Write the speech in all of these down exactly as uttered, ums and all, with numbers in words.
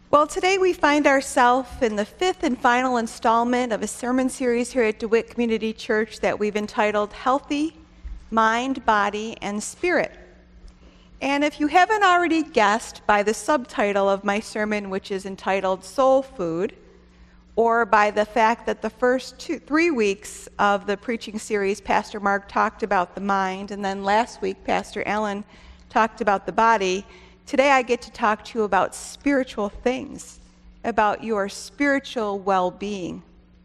Well, today we find ourselves in the fifth and final installment of a sermon series here at DeWitt Community Church that we've entitled Healthy Mind, Body, and Spirit. And if you haven't already guessed by the subtitle of my sermon, which is entitled Soul Food, or by the fact that the first two, three weeks of the preaching series, Pastor Mark talked about the mind, and then last week, Pastor Alan talked about the body, today I get to talk to you about spiritual things, about your spiritual well-being.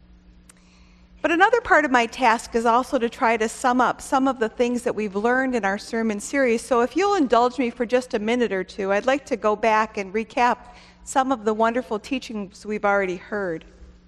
But another part of my task is also to try to sum up some of the things that we've learned in our sermon series. So if you'll indulge me for just a minute or two, I'd like to go back and recap some of the wonderful teachings we've already heard.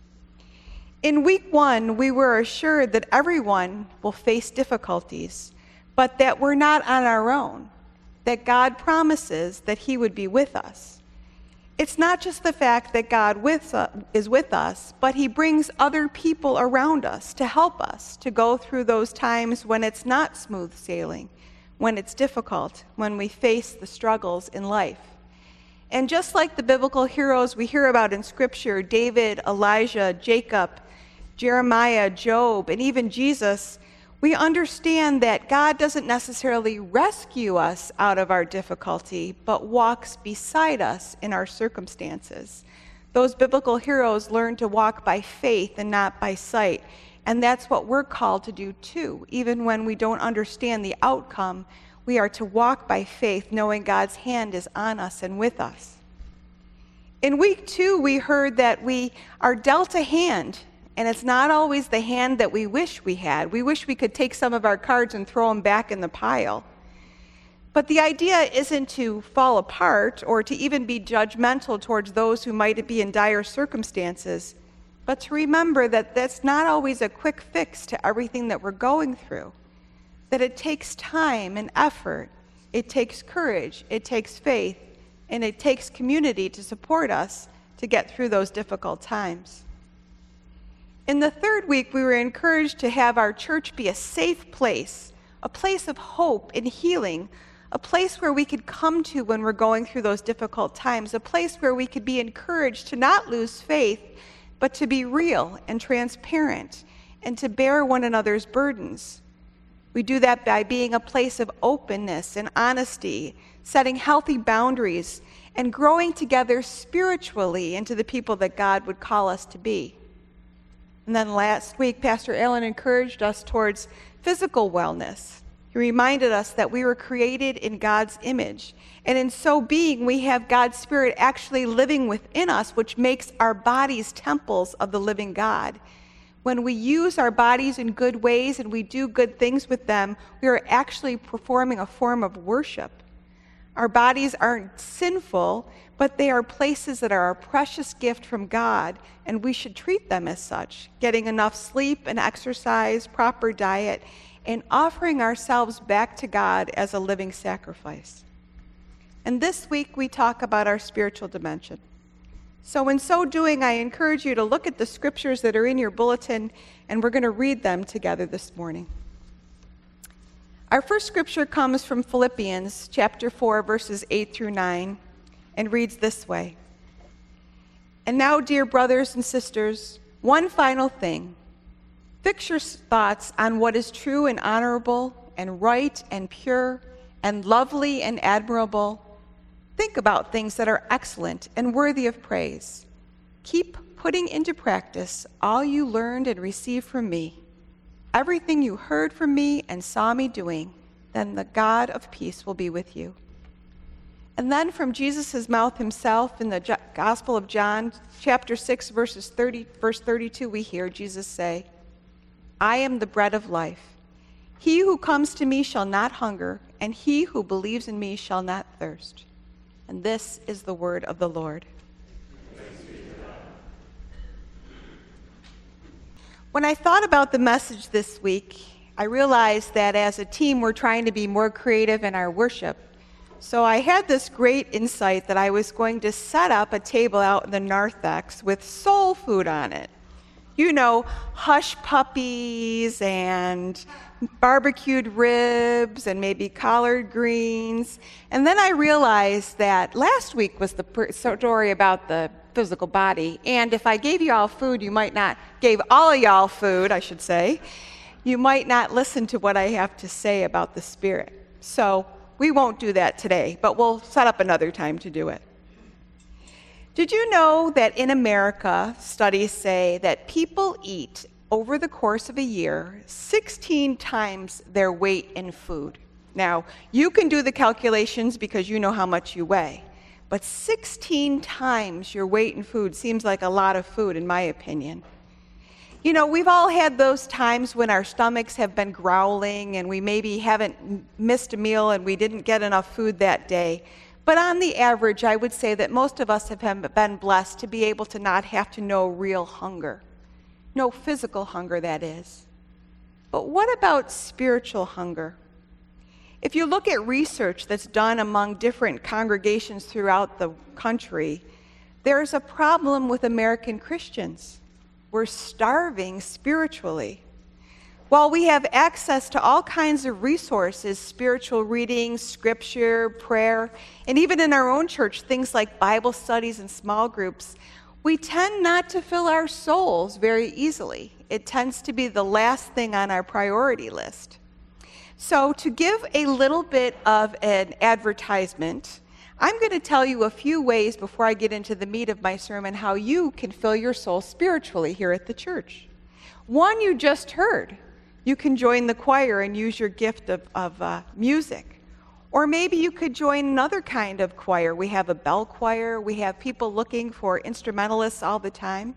In week one, we were assured that everyone will face difficulties, but that we're not on our own, that God promises that He would be with us. It's not just the fact that God with, uh, is with us, but He brings other people around us to help us to go through those times when it's not smooth sailing, when it's difficult, when we face the struggles in life. And just like the biblical heroes we hear about in Scripture, David, Elijah, Jacob, Jeremiah, Job, and even Jesus, we understand that God doesn't necessarily rescue us out of our difficulty, but walks beside us in our circumstances. Those biblical heroes learned to walk by faith and not by sight, and that's what we're called to do too. Even when we don't understand the outcome, we are to walk by faith, knowing God's hand is on us and with us. In week two, we heard that we are dealt a hand, and it's not always the hand that we wish we had. We wish we could take some of our cards and throw them back in the pile. But the idea isn't to fall apart or to even be judgmental towards those who might be in dire circumstances, but to remember that that's not always a quick fix to everything that we're going through, that it takes time and effort, it takes courage, it takes faith, and it takes community to support us to get through those difficult times. In the third week, we were encouraged to have our church be a safe place, a place of hope and healing, a place where we could come to when we're going through those difficult times, a place where we could be encouraged to not lose faith, but to be real and transparent and to bear one another's burdens. We do that by being a place of openness and honesty, setting healthy boundaries, and growing together spiritually into the people that God would call us to be. And then last week, Pastor Allen encouraged us towards physical wellness. He reminded us that we were created in God's image. And in so being, we have God's Spirit actually living within us, which makes our bodies temples of the living God. When we use our bodies in good ways and we do good things with them, we are actually performing a form of worship. Our bodies aren't sinful, but they are places that are a precious gift from God, and we should treat them as such, getting enough sleep and exercise, proper diet, and offering ourselves back to God as a living sacrifice. And this week we talk about our spiritual dimension. So in so doing, I encourage you to look at the scriptures that are in your bulletin, and we're going to read them together this morning. Our first scripture comes from Philippians chapter four, verses eight through nine, and reads this way. And now, dear brothers and sisters, one final thing. Fix your thoughts on what is true and honorable and right and pure and lovely and admirable. Think about things that are excellent and worthy of praise. Keep putting into practice all you learned and received from me, everything you heard from me and saw me doing, then the God of peace will be with you. And then from Jesus' mouth himself in the Gospel of John, chapter six, verses thirty, verse thirty-two, we hear Jesus say, I am the bread of life. He who comes to me shall not hunger, and he who believes in me shall not thirst. And this is the word of the Lord. When I thought about the message this week, I realized that as a team, we're trying to be more creative in our worship. So I had this great insight that I was going to set up a table out in the narthex with soul food on it. You know, hush puppies and barbecued ribs and maybe collard greens. And then I realized that last week was the story about the physical body. And if I gave you all food, you might not, gave all of y'all food, I should say, you might not listen to what I have to say about the spirit. So we won't do that today, but we'll set up another time to do it. Did you know that in America, studies say that people eat over the course of a year sixteen times their weight in food? Now, you can do the calculations because you know how much you weigh, but sixteen times your weight in food seems like a lot of food, in my opinion. You know, we've all had those times when our stomachs have been growling and we maybe haven't missed a meal and we didn't get enough food that day. But on the average, I would say that most of us have been blessed to be able to not have to know real hunger. No physical hunger, that is. But what about spiritual hunger? If you look at research that's done among different congregations throughout the country, there's a problem with American Christians. We're starving spiritually. While we have access to all kinds of resources, spiritual reading, scripture, prayer, and even in our own church, things like Bible studies and small groups, we tend not to fill our souls very easily. It tends to be the last thing on our priority list. So to give a little bit of an advertisement, I'm going to tell you a few ways before I get into the meat of my sermon how you can fill your soul spiritually here at the church. One you just heard. You can join the choir and use your gift of, of uh, music. Or maybe you could join another kind of choir. We have a bell choir. We have people looking for instrumentalists all the time.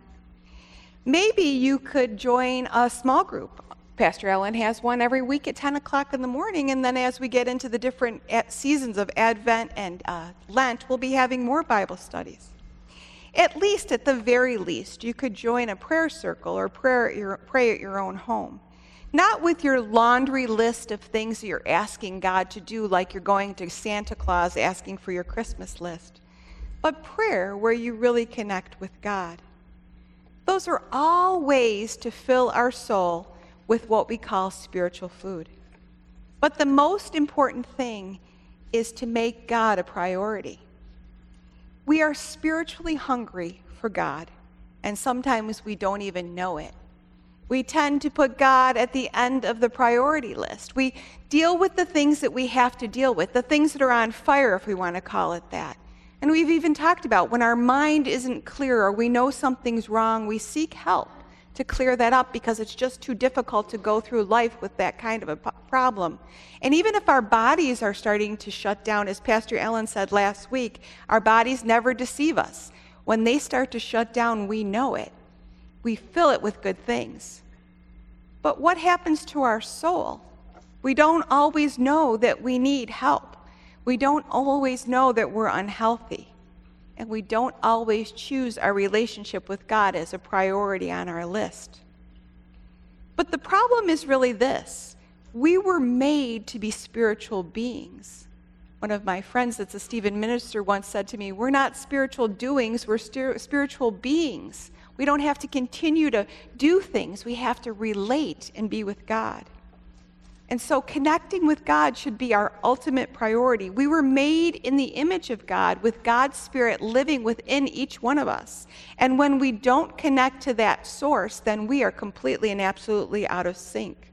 Maybe you could join a small group. Pastor Ellen has one every week at ten o'clock in the morning, and then as we get into the different seasons of Advent and uh, Lent, we'll be having more Bible studies. At least, at the very least, you could join a prayer circle or prayer at your, pray at your own home. Not with your laundry list of things that you're asking God to do, like you're going to Santa Claus asking for your Christmas list, but prayer where you really connect with God. Those are all ways to fill our soul with what we call spiritual food. But the most important thing is to make God a priority. We are spiritually hungry for God, and sometimes we don't even know it. We tend to put God at the end of the priority list. We deal with the things that we have to deal with, the things that are on fire, if we want to call it that. And we've even talked about when our mind isn't clear or we know something's wrong, we seek help to clear that up because it's just too difficult to go through life with that kind of a problem. And even if our bodies are starting to shut down, as Pastor Ellen said last week, our bodies never deceive us. When they start to shut down, we know it. We fill it with good things. But what happens to our soul? We don't always know that we need help. We don't always know that we're unhealthy. And we don't always choose our relationship with God as a priority on our list. But the problem is really this. We were made to be spiritual beings. One of my friends that's a Stephen minister once said to me, we're not spiritual doings, we're st- spiritual beings. We don't have to continue to do things. We have to relate and be with God. And so connecting with God should be our ultimate priority. We were made in the image of God, with God's Spirit living within each one of us. And when we don't connect to that source, then we are completely and absolutely out of sync.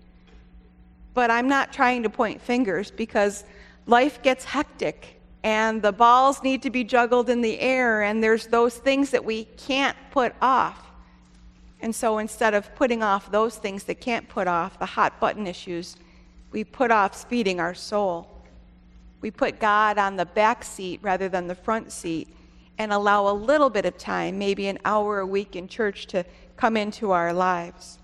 But I'm not trying to point fingers because life gets hectic and the balls need to be juggled in the air, and there's those things that we can't put off. And so instead of putting off those things that can't put off, the hot button issues, we put off feeding our soul. We put God on the back seat rather than the front seat and allow a little bit of time, maybe an hour a week in church, to come into our lives.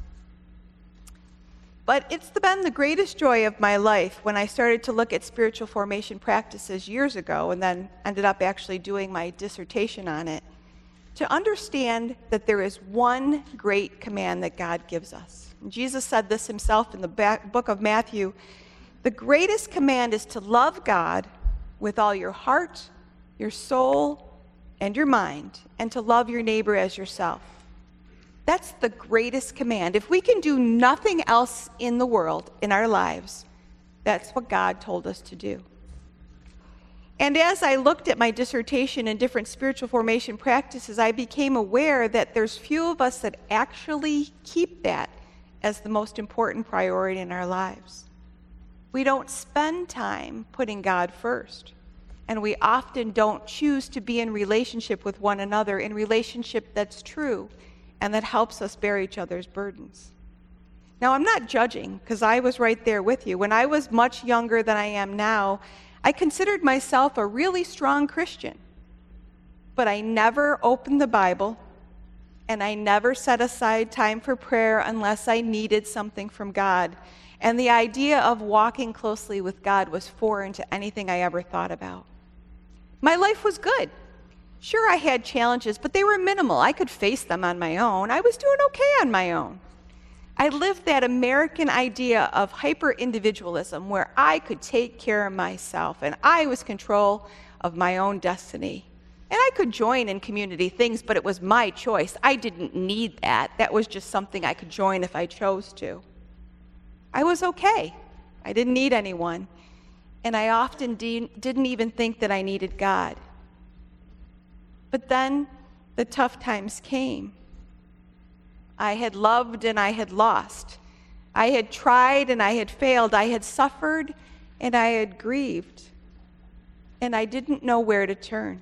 But it's been the greatest joy of my life when I started to look at spiritual formation practices years ago and then ended up actually doing my dissertation on it, to understand that there is one great command that God gives us. And Jesus said this himself in the back, book of Matthew. The greatest command is to love God with all your heart, your soul, and your mind, and to love your neighbor as yourself. That's the greatest command. If we can do nothing else in the world, in our lives, that's what God told us to do. And as I looked at my dissertation and different spiritual formation practices, I became aware that there's few of us that actually keep that as the most important priority in our lives. We don't spend time putting God first. And we often don't choose to be in relationship with one another, in relationship that's true and that helps us bear each other's burdens. Now, I'm not judging, because I was right there with you. When I was much younger than I am now, I considered myself a really strong Christian. But I never opened the Bible, and I never set aside time for prayer unless I needed something from God. And the idea of walking closely with God was foreign to anything I ever thought about. My life was good. Sure, I had challenges, but they were minimal. I could face them on my own. I was doing okay on my own. I lived that American idea of hyper-individualism where I could take care of myself and I was in control of my own destiny. And I could join in community things, but it was my choice. I didn't need that. That was just something I could join if I chose to. I was okay. I didn't need anyone. And I often de- didn't even think that I needed God. But then the tough times came. I had loved and I had lost. I had tried and I had failed. I had suffered and I had grieved. And I didn't know where to turn.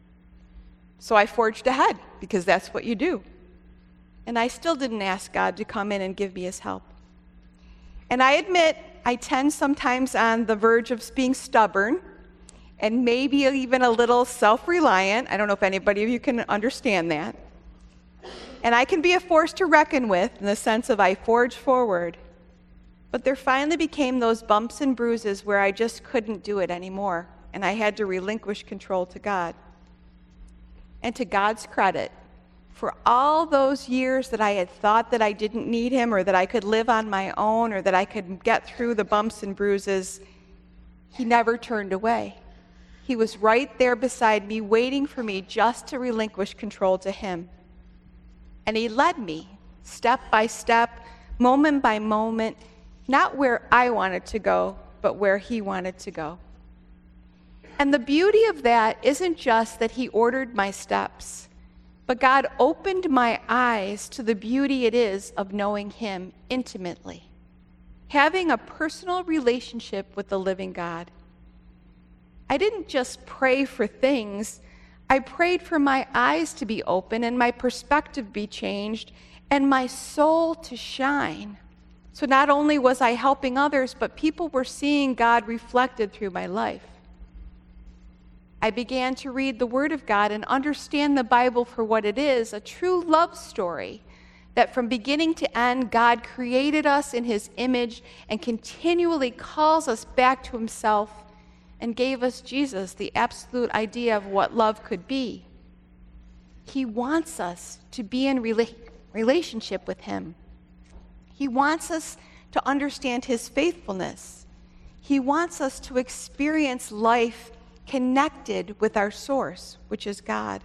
So I forged ahead, because that's what you do. And I still didn't ask God to come in and give me his help. And I admit, I tend sometimes on the verge of being stubborn and maybe even a little self-reliant. I don't know if anybody of you can understand that. And I can be a force to reckon with in the sense of I forge forward. But there finally became those bumps and bruises where I just couldn't do it anymore, and I had to relinquish control to God. And to God's credit, for all those years that I had thought that I didn't need him or that I could live on my own or that I could get through the bumps and bruises, he never turned away. He was right there beside me, waiting for me just to relinquish control to him. And he led me step by step, moment by moment, not where I wanted to go, but where he wanted to go. And the beauty of that isn't just that he ordered my steps, but God opened my eyes to the beauty it is of knowing him intimately, having a personal relationship with the living God. I didn't just pray for things. I prayed for my eyes to be open and my perspective be changed and my soul to shine. So not only was I helping others, but people were seeing God reflected through my life. I began to read the Word of God and understand the Bible for what it is, a true love story, that from beginning to end, God created us in his image and continually calls us back to himself and gave us Jesus, the absolute idea of what love could be. He wants us to be in rela- relationship with him. He wants us to understand his faithfulness. He wants us to experience life connected with our source, which is God.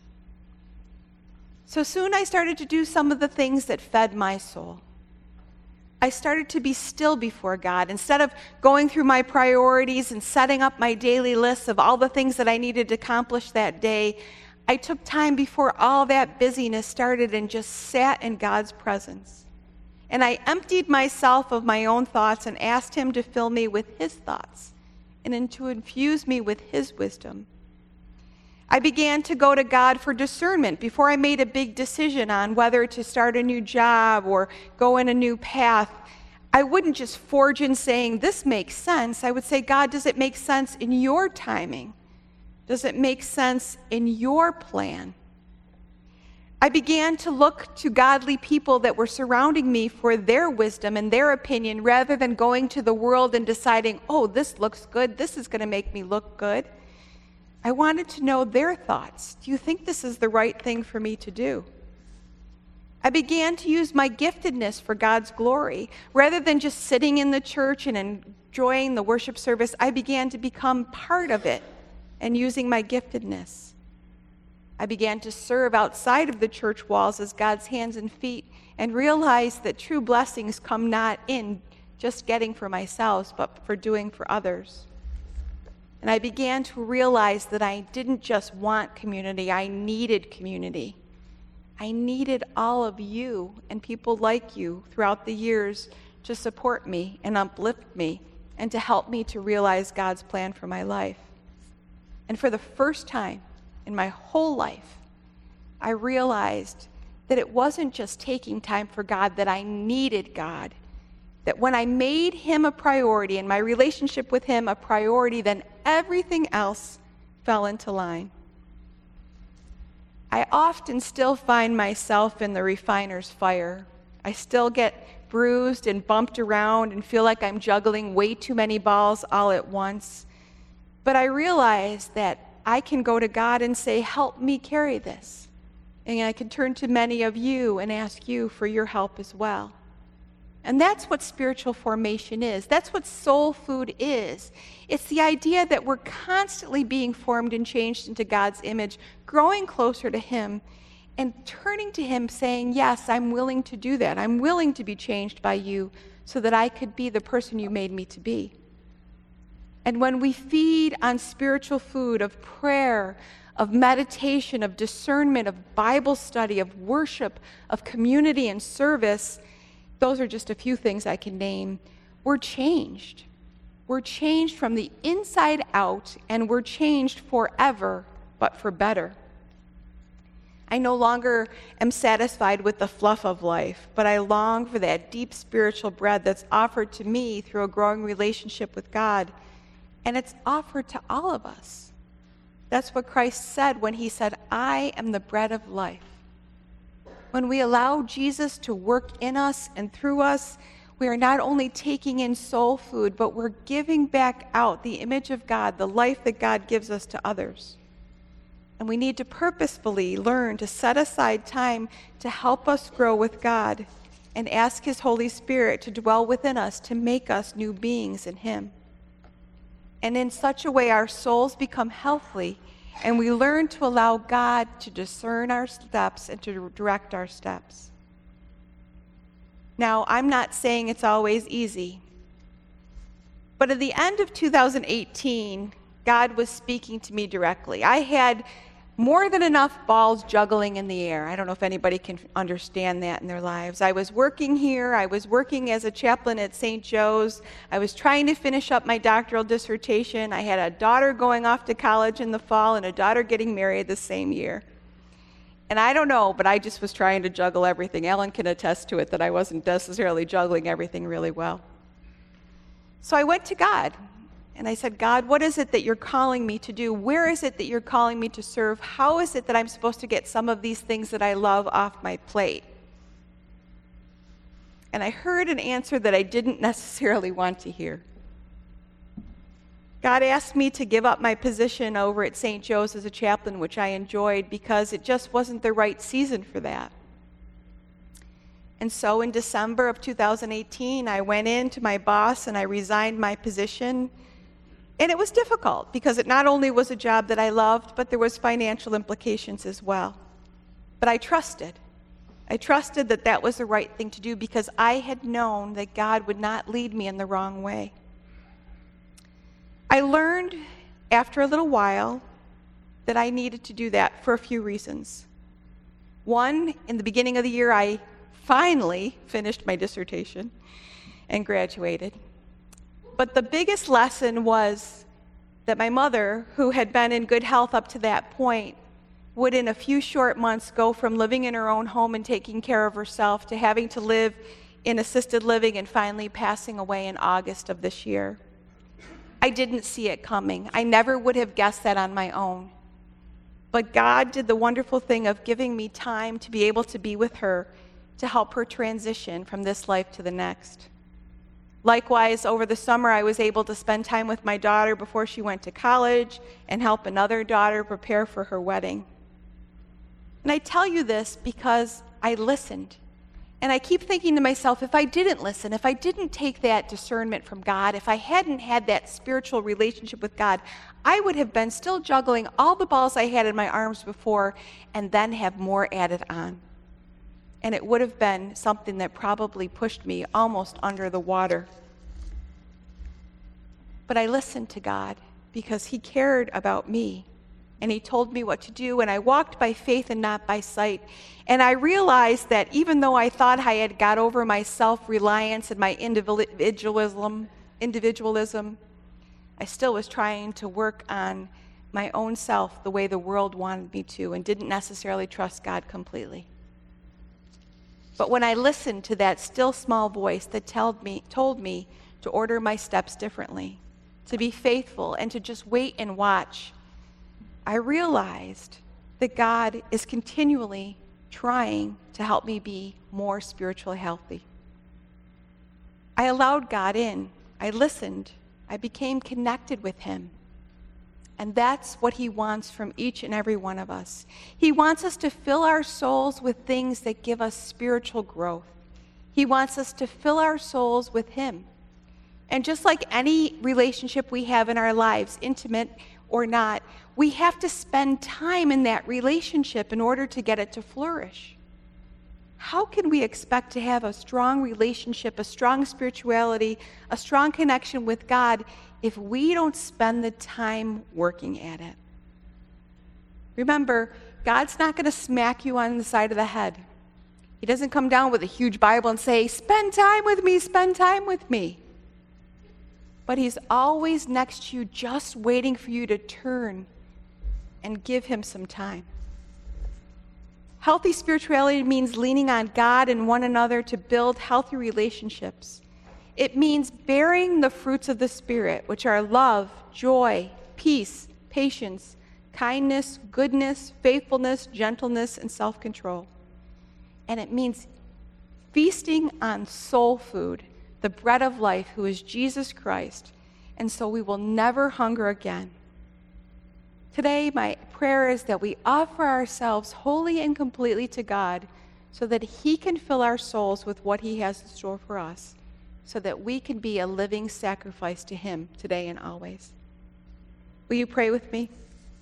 So soon I started to do some of the things that fed my soul. I started to be still before God. Instead of going through my priorities and setting up my daily lists of all the things that I needed to accomplish that day, I took time before all that busyness started and just sat in God's presence. And I emptied myself of my own thoughts and asked him to fill me with his thoughts and then to infuse me with his wisdom. I began to go to God for discernment before I made a big decision on whether to start a new job or go in a new path. I wouldn't just forge in saying, this makes sense. I would say, God, does it make sense in your timing? Does it make sense in your plan? I began to look to godly people that were surrounding me for their wisdom and their opinion rather than going to the world and deciding, oh, this looks good. This is going to make me look good. I wanted to know their thoughts. Do you think this is the right thing for me to do? I began to use my giftedness for God's glory. Rather than just sitting in the church and enjoying the worship service, I began to become part of it and using my giftedness. I began to serve outside of the church walls as God's hands and feet and realized that true blessings come not in just getting for myself, but for doing for others. And I began to realize that I didn't just want community, I needed community. I needed all of you and people like you throughout the years to support me and uplift me and to help me to realize God's plan for my life. And for the first time in my whole life, I realized that it wasn't just taking time for God, that I needed God. That when I made him a priority and my relationship with him a priority, then everything else fell into line. I often still find myself in the refiner's fire. I still get bruised and bumped around and feel like I'm juggling way too many balls all at once. But I realize that I can go to God and say, help me carry this. And I can turn to many of you and ask you for your help as well. And that's what spiritual formation is. That's what soul food is. It's the idea that we're constantly being formed and changed into God's image, growing closer to him, and turning to him saying, yes, I'm willing to do that. I'm willing to be changed by you so that I could be the person you made me to be. And when we feed on spiritual food of prayer, of meditation, of discernment, of Bible study, of worship, of community and service, those are just a few things I can name, we're changed. We're changed from the inside out, and we're changed forever, but for better. I no longer am satisfied with the fluff of life, but I long for that deep spiritual bread that's offered to me through a growing relationship with God. And it's offered to all of us. That's what Christ said when he said, I am the bread of life. When we allow Jesus to work in us and through us, we are not only taking in soul food, but we're giving back out the image of God, the life that God gives us to others. And we need to purposefully learn to set aside time to help us grow with God and ask his Holy Spirit to dwell within us to make us new beings in him. And in such a way, our souls become healthy, and we learn to allow God to discern our steps and to direct our steps. Now, I'm not saying it's always easy, but at the end of two thousand eighteen, God was speaking to me directly. I had more than enough balls juggling in the air. I don't know if anybody can understand that in their lives. I was working here. I was working as a chaplain at Saint Joe's. I was trying to finish up my doctoral dissertation. I had a daughter going off to college in the fall and a daughter getting married the same year. And I don't know, but I just was trying to juggle everything. Ellen can attest to it that I wasn't necessarily juggling everything really well. So I went to God. And I said, God, what is it that you're calling me to do? Where is it that you're calling me to serve? How is it that I'm supposed to get some of these things that I love off my plate? And I heard an answer that I didn't necessarily want to hear. God asked me to give up my position over at Saint Joe's as a chaplain, which I enjoyed, because it just wasn't the right season for that. And so in December of two thousand eighteen, I went in to my boss and I resigned my position. And it was difficult because it not only was a job that I loved, but there was financial implications as well. But I trusted. I trusted that that was the right thing to do because I had known that God would not lead me in the wrong way. I learned after a little while that I needed to do that for a few reasons. One, in the beginning of the year, I finally finished my dissertation and graduated. But the biggest lesson was that my mother, who had been in good health up to that point, would in a few short months go from living in her own home and taking care of herself to having to live in assisted living and finally passing away in August of this year. I didn't see it coming. I never would have guessed that on my own. But God did the wonderful thing of giving me time to be able to be with her to help her transition from this life to the next. Likewise, over the summer, I was able to spend time with my daughter before she went to college and help another daughter prepare for her wedding. And I tell you this because I listened, And I keep thinking to myself, if I didn't listen, if I didn't take that discernment from God, if I hadn't had that spiritual relationship with God, I would have been still juggling all the balls I had in my arms before and then have more added on. And it would have been something that probably pushed me almost under the water. But I listened to God because he cared about me. And he told me what to do, and I walked by faith and not by sight. And I realized that even though I thought I had got over my self-reliance and my individualism, individualism, I still was trying to work on my own self the way the world wanted me to and didn't necessarily trust God completely. But when I listened to that still small voice that told me, told me to order my steps differently, to be faithful, and to just wait and watch, I realized that God is continually trying to help me be more spiritually healthy. I allowed God in. I listened. I became connected with him. And that's what he wants from each and every one of us. He wants us to fill our souls with things that give us spiritual growth. He wants us to fill our souls with him. And just like any relationship we have in our lives, intimate or not, we have to spend time in that relationship in order to get it to flourish. How can we expect to have a strong relationship, a strong spirituality, a strong connection with God if we don't spend the time working at it? Remember, God's not going to smack you on the side of the head. He doesn't come down with a huge Bible and say, spend time with me, spend time with me. But he's always next to you, just waiting for you to turn and give him some time. Healthy spirituality means leaning on God and one another to build healthy relationships. It means bearing the fruits of the Spirit, which are love, joy, peace, patience, kindness, goodness, faithfulness, gentleness, and self-control. And it means feasting on soul food, the bread of life, who is Jesus Christ, and so we will never hunger again. Today, my prayer is that we offer ourselves wholly and completely to God so that he can fill our souls with what he has in store for us, so that we can be a living sacrifice to him today and always. Will you pray with me?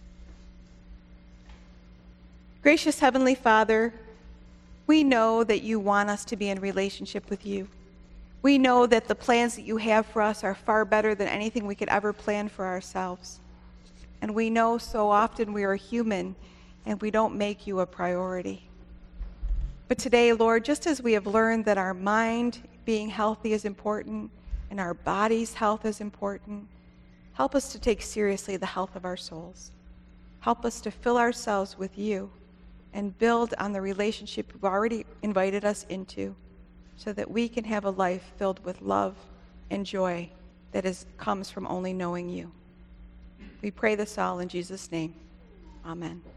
Gracious Heavenly Father, we know that you want us to be in relationship with you. We know that the plans that you have for us are far better than anything we could ever plan for ourselves. And we know so often we are human and we don't make you a priority. But today, Lord, just as we have learned that our mind being healthy is important and our body's health is important, help us to take seriously the health of our souls. Help us to fill ourselves with you and build on the relationship you've already invited us into, so that we can have a life filled with love and joy that is, comes from only knowing you. We pray this all in Jesus' name. Amen.